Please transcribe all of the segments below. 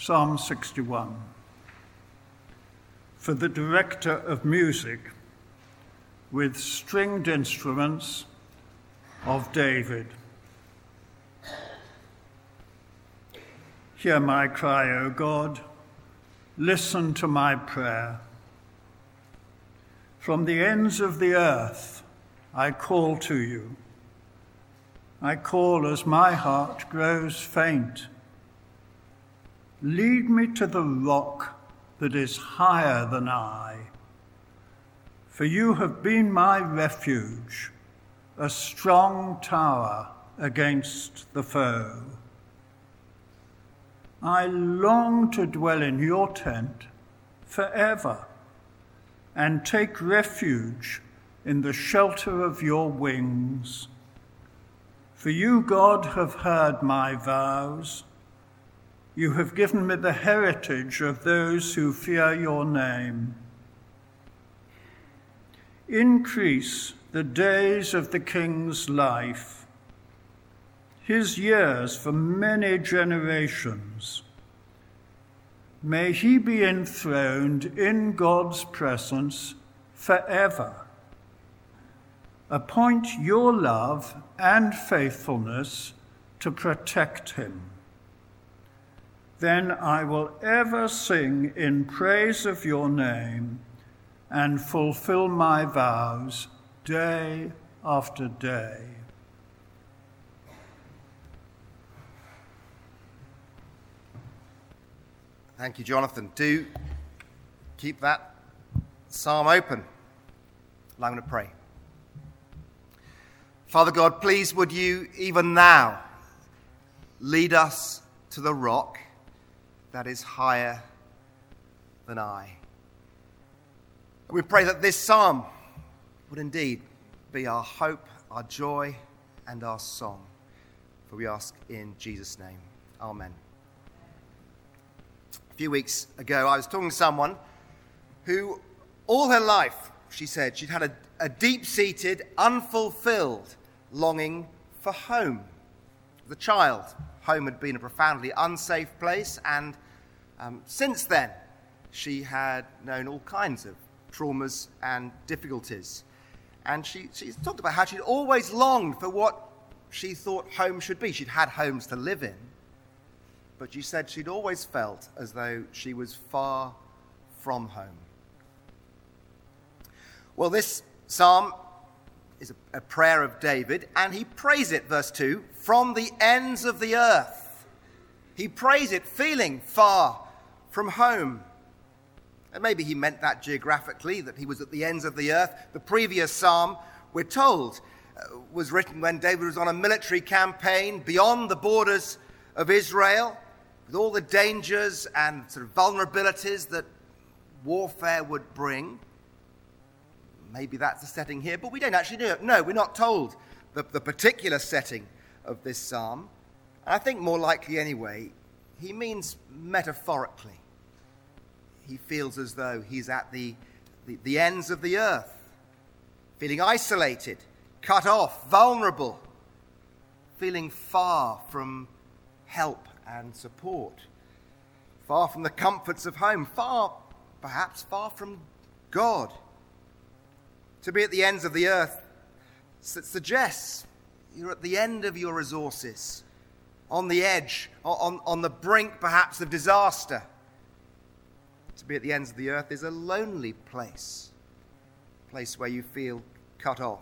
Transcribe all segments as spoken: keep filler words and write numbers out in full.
Psalm sixty-one. For the director of music, with stringed instruments, of David. Hear my cry, O God. Listen to my prayer. From the ends of the earth, I call to you. I call as my heart grows faint. Lead me to the rock that is higher than I. For you have been my refuge, a strong tower against the foe. I long to dwell in your tent forever and take refuge in the shelter of your wings. For you, God, have heard my vows. You have given me the heritage of those who fear your name. Increase the days of the king's life, his years for many generations. May he be enthroned in God's presence forever. Appoint your love and faithfulness to protect him. Then I will ever sing in praise of your name and fulfill my vows day after day. Thank you, Jonathan. Do keep that psalm open. I'm going to pray. Father God, please would you even now lead us to the rock that is higher than I. We pray that this psalm would indeed be our hope, our joy, and our song. For we ask in Jesus' name. Amen. A few weeks ago, I was talking to someone who all her life, she said, she'd had a, a deep-seated, unfulfilled longing for home. As a child, home had been a profoundly unsafe place, and um, since then, she had known all kinds of traumas and difficulties. And she, she talked about how she'd always longed for what she thought home should be. She'd had homes to live in, but she said she'd always felt as though she was far from home. Well, this psalm is a, a prayer of David, and he prays it, verse two, from the ends of the earth. He prays it feeling far from home. And maybe he meant that geographically, that he was at the ends of the earth. The previous psalm, we're told, uh, was written when David was on a military campaign beyond the borders of Israel, with all the dangers and sort of vulnerabilities that warfare would bring. Maybe that's the setting here, but we don't actually know. No, we're not told the, the particular setting of this psalm. And I think more likely anyway, he means metaphorically. He feels as though he's at the, the, the ends of the earth, feeling isolated, cut off, vulnerable, feeling far from help and support, far from the comforts of home, far, perhaps far from God. To be at the ends of the earth suggests you're at the end of your resources, on the edge, on, on the brink perhaps of disaster. To be at the ends of the earth is a lonely place, a place where you feel cut off.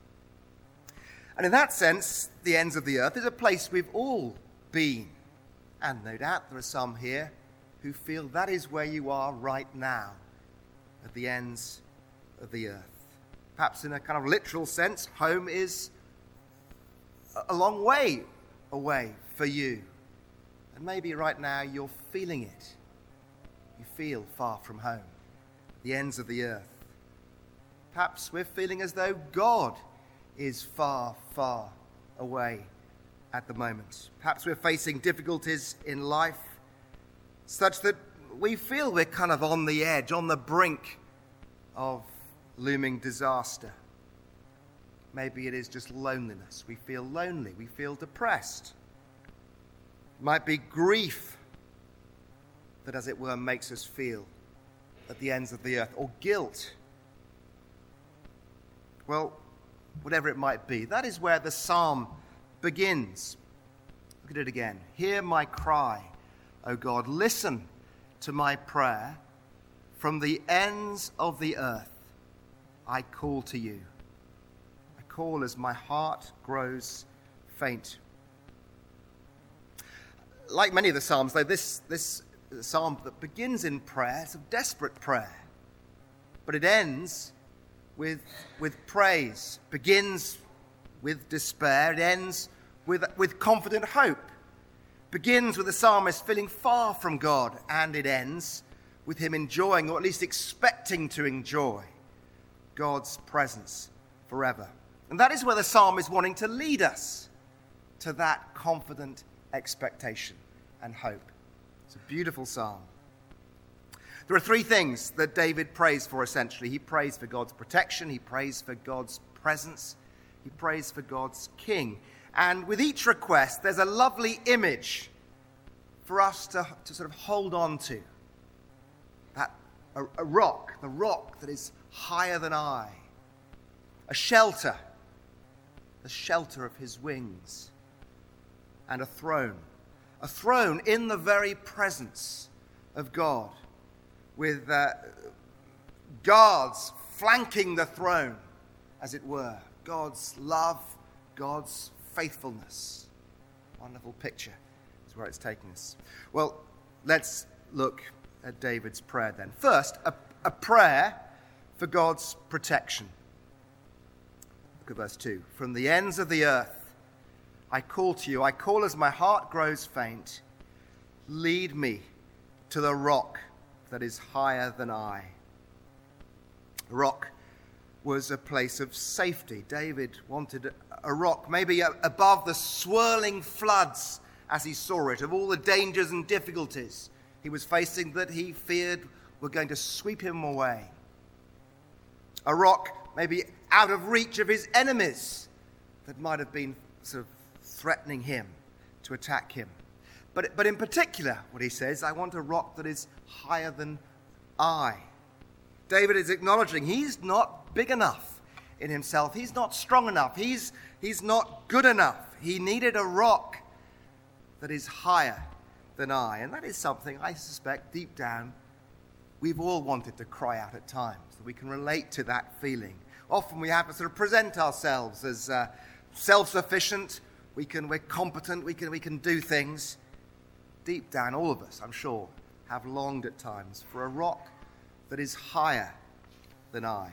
And in that sense, the ends of the earth is a place we've all been. And no doubt there are some here who feel that is where you are right now, at the ends of the earth. Perhaps in a kind of literal sense, home is a long way away for you. And maybe right now you're feeling it. You feel far from home, the ends of the earth. Perhaps we're feeling as though God is far, far away at the moment. Perhaps we're facing difficulties in life such that we feel we're kind of on the edge, on the brink of looming disaster. Maybe it is just loneliness. We feel lonely. We feel depressed. It might be grief that, as it were, makes us feel at the ends of the earth, or guilt. Well, whatever it might be, that is where the psalm begins. Look at it again. Hear my cry, O God. Listen to my prayer. From the ends of the earth, I call to you. I call as my heart grows faint. Like many of the psalms, though, this, this psalm that begins in prayer, it's a desperate prayer. But it ends with, with praise, begins with despair, it ends with, with confident hope. Begins with the psalmist feeling far from God, and it ends with him enjoying, or at least expecting to enjoy, God's presence forever. And that is where the psalm is wanting to lead us, to that confident expectation and hope. It's a beautiful psalm. There are three things that David prays for, essentially. He prays for God's protection, he prays for God's presence, he prays for God's king. And with each request, there's a lovely image for us to, to sort of hold on to. That a, a rock, the rock that is higher than I. A shelter, the shelter of his wings. And a throne. A throne in the very presence of God, with uh, guards flanking the throne, as it were. God's love, God's faithfulness. Wonderful picture is where it's taking us. Well, let's look at David's prayer then. First, a, a prayer for God's protection. Look at verse two. From the ends of the earth, I call to you. I call as my heart grows faint. Lead me to the rock that is higher than I. The rock was a place of safety. David wanted a rock, maybe above the swirling floods, as he saw it, of all the dangers and difficulties he was facing that he feared were going to sweep him away. A rock maybe out of reach of his enemies that might have been sort of threatening him to attack him. But, but in particular, what he says, I want a rock that is higher than I. David is acknowledging he's not big enough in himself. He's not strong enough. He's, he's not good enough. He needed a rock that is higher than I. And that is something I suspect deep down we've all wanted to cry out at times, that we can relate to that feeling. Often we have to sort of present ourselves as uh, self-sufficient. We can, we're competent. We can, we can do things. Deep down, all of us, I'm sure, have longed at times for a rock that is higher than I.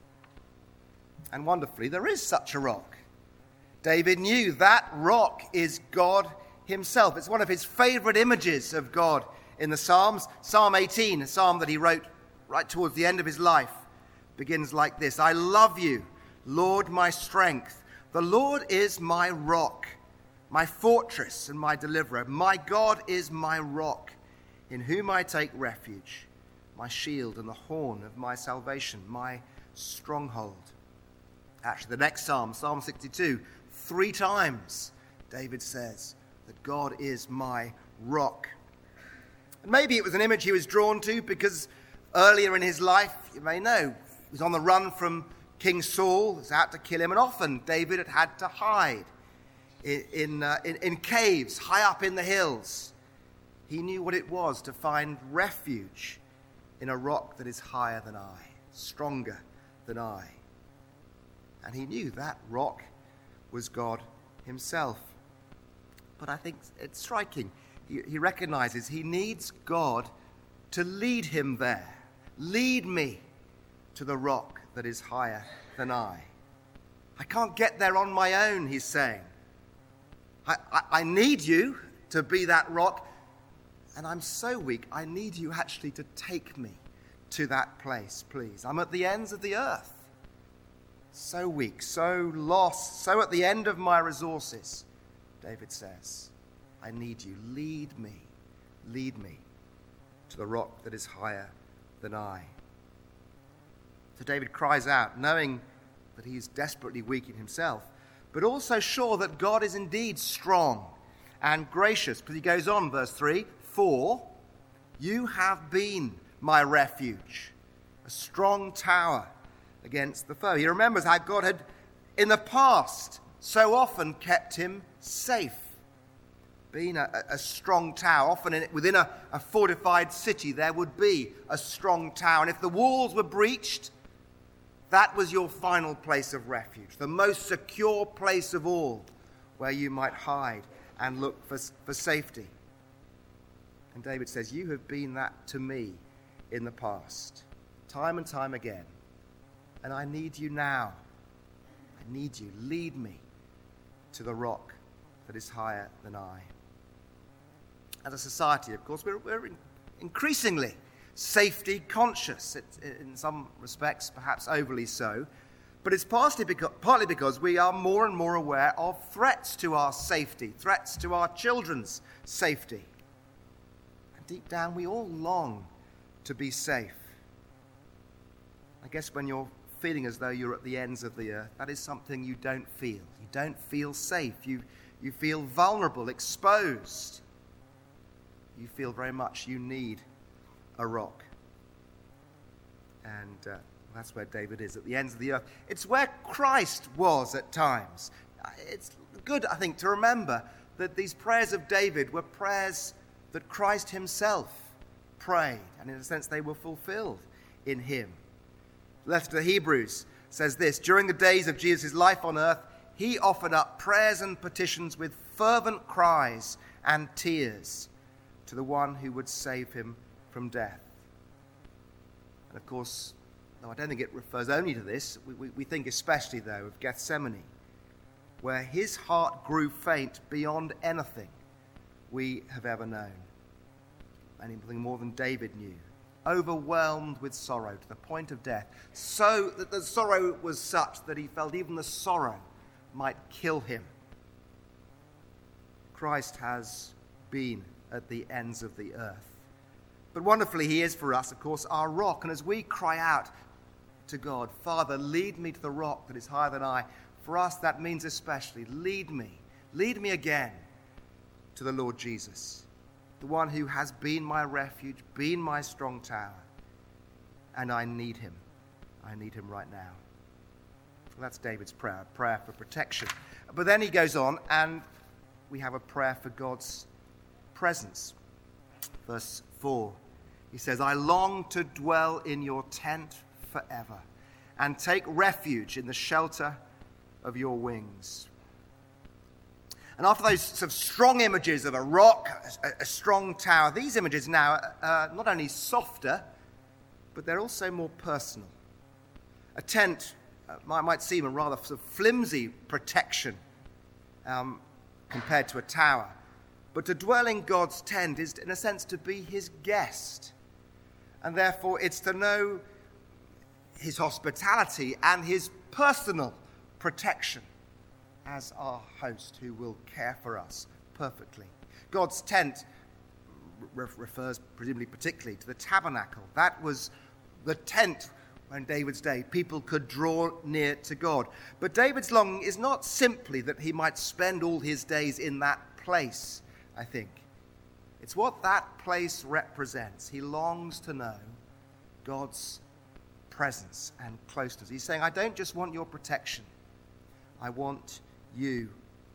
And wonderfully, there is such a rock. David knew that rock is God himself. It's one of his favorite images of God in the Psalms. Psalm eighteen, a psalm that he wrote right towards the end of his life, begins like this. I love you, Lord, my strength. The Lord is my rock, my fortress and my deliverer. My God is my rock, in whom I take refuge, my shield and the horn of my salvation, my stronghold. Actually, the next psalm, Psalm sixty-two, three times David says that God is my rock. And maybe it was an image he was drawn to because earlier in his life, you may know, he was on the run from King Saul, who was out to kill him, and often David had had to hide in, in, uh, in, in caves high up in the hills. He knew what it was to find refuge in a rock that is higher than I, stronger than I. And he knew that rock was God himself. But I think it's striking. He, he recognizes he needs God to lead him there. Lead me to the rock that is higher than I. I can't get there on my own, he's saying. I, I, I need you to be that rock. And I'm so weak, I need you actually to take me to that place, please. I'm at the ends of the earth. So weak, so lost, so at the end of my resources, David says. I need you. Lead me, lead me to the rock that is higher than I. So David cries out, knowing that he is desperately weak in himself, but also sure that God is indeed strong and gracious. Because he goes on, verse three, for You have been my refuge, a strong tower against the foe. He remembers how God had, in the past, so often kept him safe. Being a, a strong tower, often in, within a, a fortified city, there would be a strong tower. And if the walls were breached, that was your final place of refuge, the most secure place of all, where you might hide and look for, for safety. And David says, you have been that to me in the past, time and time again. And I need you now. I need you. Lead me to the rock that is higher than I. As a society, of course, we're, we're increasingly safety conscious. It's, in some respects, perhaps overly so. But it's partly because, partly because we are more and more aware of threats to our safety, threats to our children's safety. And deep down, we all long to be safe. I guess when you're feeling as though you're at the ends of the earth, that is something you don't feel. You don't feel safe. You, you feel vulnerable, exposed. You feel very much you need a rock. And uh, that's where David is, at the ends of the earth. It's where Christ was at times. It's good, I think, to remember that these prayers of David were prayers that Christ himself prayed, and in a sense they were fulfilled in him. The letter to the Hebrews says this: during the days of Jesus' life on earth, he offered up prayers and petitions with fervent cries and tears to the one who would save him from death. And of course, though I don't think it refers only to this, we, we, we think especially, though, of Gethsemane, where his heart grew faint beyond anything we have ever known. Anything more than David knew. Overwhelmed with sorrow to the point of death, so that the sorrow was such that he felt even the sorrow might kill him. Christ has been at the ends of the earth. But wonderfully, he is for us, of course, our rock. And as we cry out to God, Father, lead me to the rock that is higher than I, for us that means especially, lead me, lead me again to the Lord Jesus, the one who has been my refuge, been my strong tower. And I need him. I need him right now. Well, that's David's prayer, a prayer for protection. But then he goes on, and we have a prayer for God's presence. Verse four, he says, I long to dwell in your tent forever and take refuge in the shelter of your wings. And after those sort of strong images of a rock, a, a strong tower, these images now are not only softer, but they're also more personal. A tent uh, might, might seem a rather sort of flimsy protection um, compared to a tower. But to dwell in God's tent is, in a sense, to be his guest. And therefore, it's to know his hospitality and his personal protection as our host who will care for us perfectly. God's tent re- refers presumably particularly to the tabernacle. That was the tent in David's day. People could draw near to God. But David's longing is not simply that he might spend all his days in that place, I think. It's what that place represents. He longs to know God's presence and closeness. He's saying, I don't just want your protection. I want you.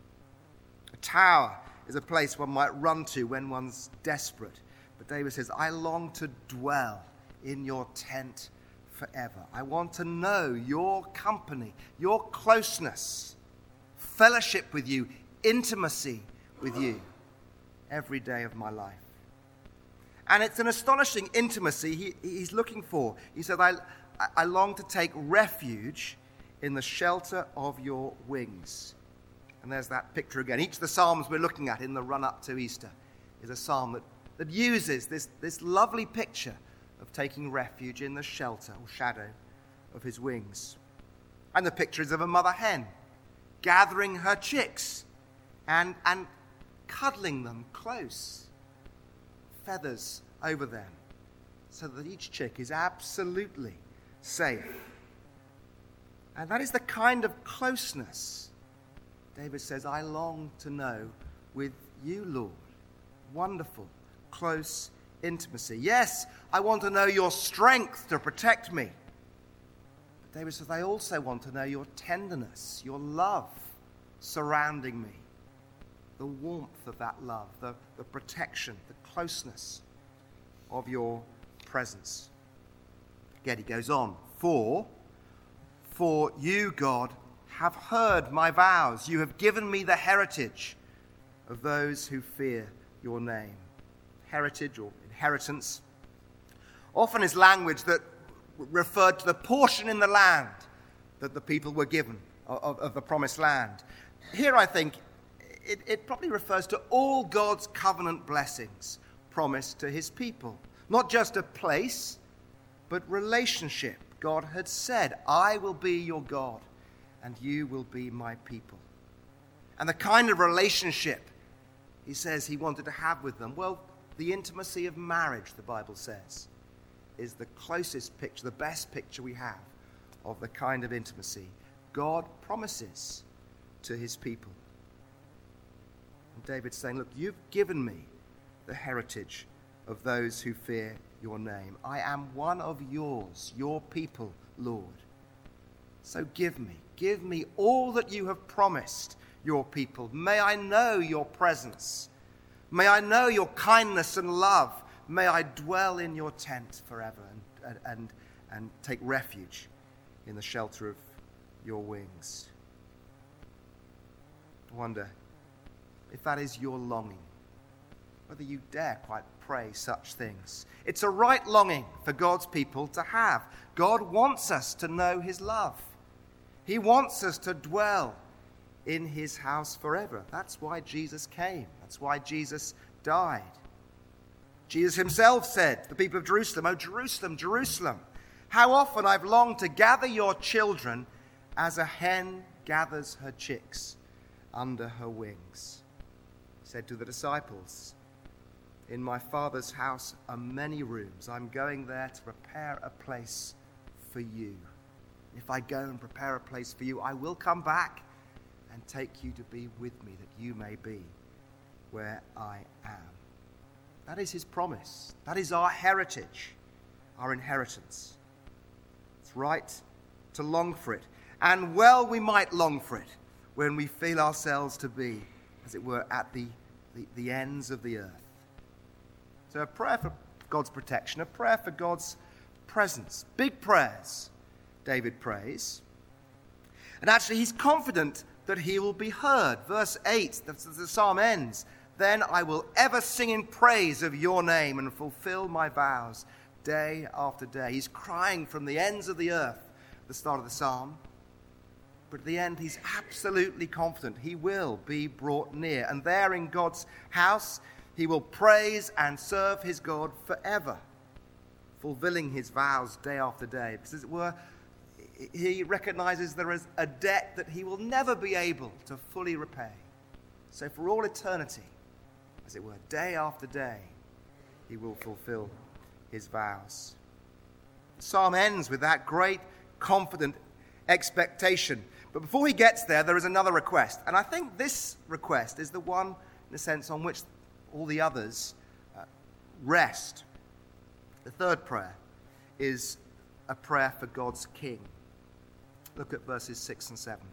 A tower is a place one might run to when one's desperate. But David says, I long to dwell in your tent forever. I want to know your company, your closeness, fellowship with you, intimacy with you every day of my life. And it's an astonishing intimacy he, he's looking for. He said, I, I long to take refuge in the shelter of your wings. And there's that picture again. Each of the Psalms we're looking at in the run-up to Easter is a psalm that, that uses this, this lovely picture of taking refuge in the shelter or shadow of his wings. And the picture is of a mother hen gathering her chicks and, and cuddling them close, feathers over them, so that each chick is absolutely safe. And that is the kind of closeness David says, I long to know with you, Lord. Wonderful, close intimacy. Yes, I want to know your strength to protect me. But David says, I also want to know your tenderness, your love surrounding me. The warmth of that love, the, the protection, the closeness of your presence. Again, he goes on. For, for you, God, have heard my vows. You have given me the heritage of those who fear your name. Heritage or inheritance often is language that referred to the portion in the land that the people were given of, of the promised land. Here, I think, it, it probably refers to all God's covenant blessings promised to his people. Not just a place, but relationship. God had said, I will be your God, and you will be my people. And the kind of relationship he says he wanted to have with them, well, the intimacy of marriage, the Bible says, is the closest picture, the best picture we have of the kind of intimacy God promises to his people. And David's saying, look, you've given me the heritage of those who fear your name. I am one of yours, your people, Lord. So give me, give me all that you have promised your people. May I know your presence. May I know your kindness and love. May I dwell in your tent forever and, and, and take refuge in the shelter of your wings. I wonder if that is your longing, whether you dare quite pray such things. It's a right longing for God's people to have. God wants us to know his love. He wants us to dwell in his house forever. That's why Jesus came. That's why Jesus died. Jesus himself said to the people of Jerusalem, "Oh, Jerusalem, Jerusalem, how often I've longed to gather your children as a hen gathers her chicks under her wings." He said to the disciples, "In my Father's house are many rooms. I'm going there to prepare a place for you. If I go and prepare a place for you, I will come back and take you to be with me, that you may be where I am." That is his promise. That is our heritage, our inheritance. It's right to long for it. And well we might long for it when we feel ourselves to be, as it were, at the, the, the ends of the earth. So a prayer for God's protection, a prayer for God's presence. Big prayers, David prays. And actually he's confident that he will be heard. Verse eight, the, the psalm ends, "Then I will ever sing in praise of your name and fulfill my vows day after day." He's crying from the ends of the earth at the start of the psalm. But at the end, he's absolutely confident he will be brought near. And there in God's house, he will praise and serve his God forever, fulfilling his vows day after day. Because, as it were, he recognizes there is a debt that he will never be able to fully repay. So for all eternity, as it were, day after day, he will fulfill his vows. The psalm ends with that great, confident expectation. But before he gets there, there is another request. And I think this request is the one, in a sense, on which all the others uh, rest. The third prayer is a prayer for God's king. Look at verses six and seven.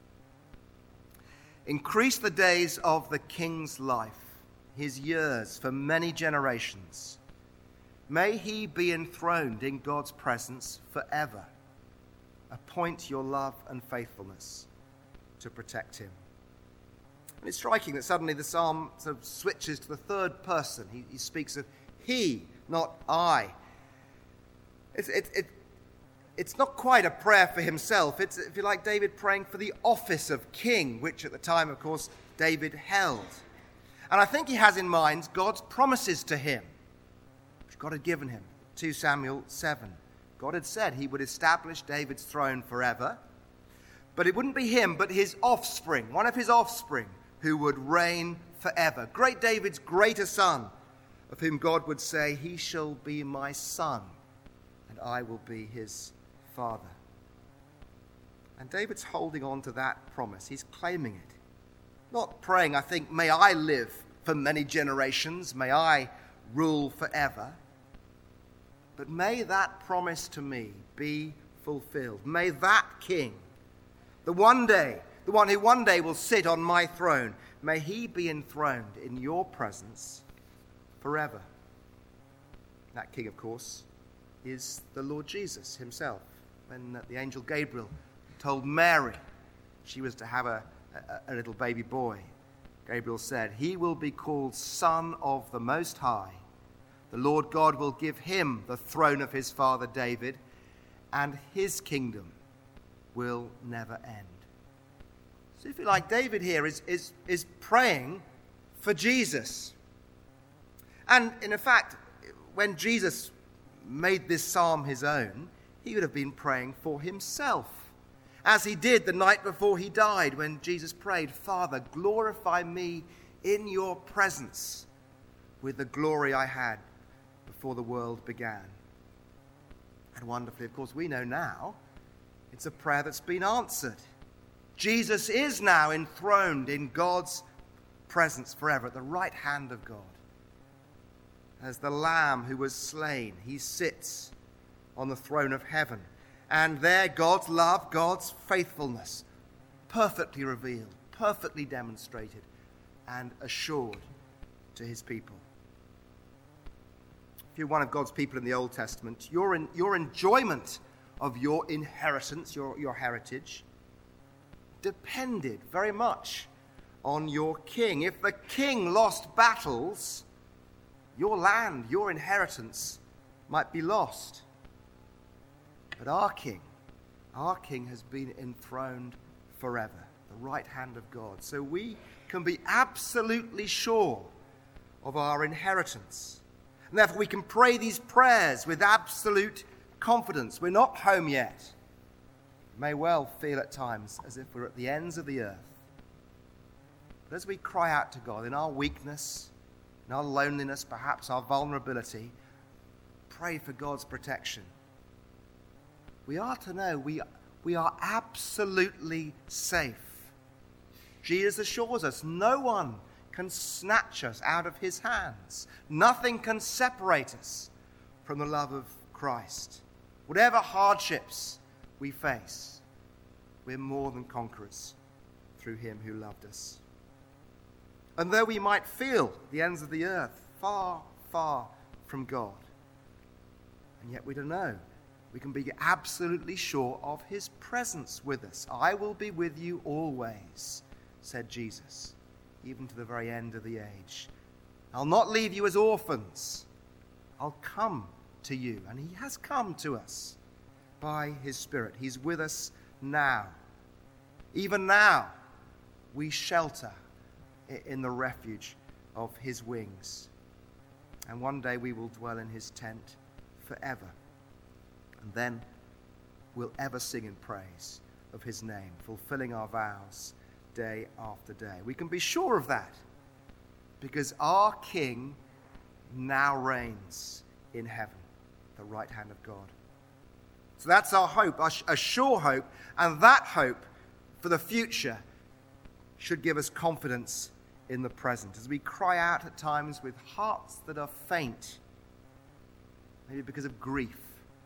"Increase the days of the king's life, his years for many generations. May he be enthroned in God's presence forever. Appoint your love and faithfulness to protect him." And it's striking that suddenly the psalm sort of switches to the third person. He, he speaks of he, not I. It's, it, it, it's not quite a prayer for himself. It's, if you like, David praying for the office of king, which at the time, of course, David held. And I think he has in mind God's promises to him, which God had given him. Second Samuel seven. God had said he would establish David's throne forever, but it wouldn't be him, but his offspring, one of his offspring, who would reign forever. Great David's greater son, of whom God would say, "He shall be my son, and I will be his father." And David's holding on to that promise. He's claiming it. Not praying, I think, "May I live for many generations. May I rule forever. But may that promise to me be fulfilled. May that king, the one day, the one who one day will sit on my throne, may he be enthroned in your presence forever. That king, of course, is the Lord Jesus himself. When the angel Gabriel told Mary she was to have a, a, a little baby boy, Gabriel said, "He will be called Son of the Most High. The Lord God will give him the throne of his father David, and his kingdom will never end." So if you like, David here is, is, is praying for Jesus. And in fact, when Jesus made this psalm his own, he would have been praying for himself, as he did the night before he died when Jesus prayed, "Father, glorify me in your presence with the glory I had before the world began." And wonderfully, of course, we know now it's a prayer that's been answered. Jesus is now enthroned in God's presence forever at the right hand of God. As the Lamb who was slain, he sits on the throne of heaven. And there God's love, God's faithfulness, perfectly revealed, perfectly demonstrated, and assured to his people. If you're one of God's people in the Old Testament, your, in, your enjoyment of your inheritance, your, your heritage, depended very much on your king. If the king lost battles, your land, your inheritance might be lost. But our king, our king has been enthroned forever, the right hand of God. So we can be absolutely sure of our inheritance. And therefore we can pray these prayers with absolute confidence. We're not home yet. We may well feel at times as if we're at the ends of the earth. But as we cry out to God in our weakness, in our loneliness, perhaps our vulnerability, pray for God's protection. We are to know we, we are absolutely safe. Jesus assures us no one can snatch us out of his hands. Nothing can separate us from the love of Christ. Whatever hardships we face, we're more than conquerors through him who loved us. And though we might feel the ends of the earth far, far from God, and yet we don't know, we can be absolutely sure of his presence with us. "I will be with you always," said Jesus, even to the very end of the age. "I'll not leave you as orphans. I'll come to you." And he has come to us by his Spirit. He's with us now. Even now, we shelter in the refuge of his wings. And one day we will dwell in his tent forever. And then we'll ever sing in praise of his name, fulfilling our vows day after day. We can be sure of that because our King now reigns in heaven, the right hand of God. So that's our hope, a sure hope, and that hope for the future should give us confidence in the present as we cry out at times with hearts that are faint, maybe because of grief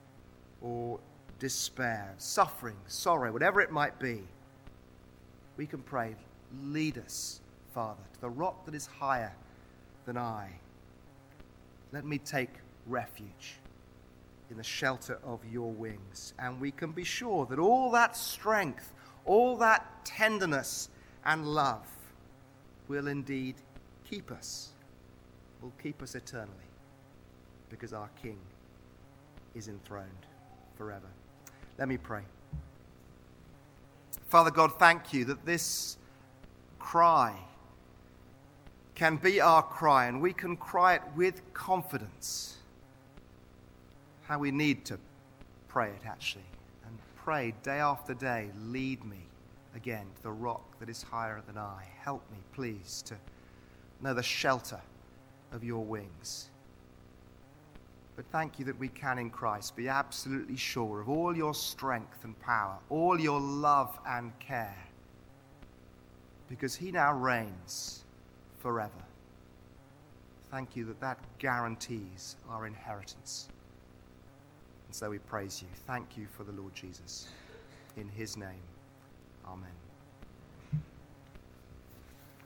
or despair, suffering, sorrow, whatever it might be. We can pray, "Lead us, Father, to the rock that is higher than I. Let me take refuge in the shelter of your wings." And we can be sure that all that strength, all that tenderness and love will indeed keep us, will keep us eternally, because our King is enthroned forever. Let me pray. Father God, thank you that this cry can be our cry, and we can cry it with confidence. How we need to pray it, actually, and pray day after day, "Lead me again to the rock that is higher than I." Help me, please, to know the shelter of your wings. But thank you that we can in Christ be absolutely sure of all your strength and power, all your love and care, because he now reigns forever. Thank you that that guarantees our inheritance. And so we praise you. Thank you for the Lord Jesus. In his name, amen.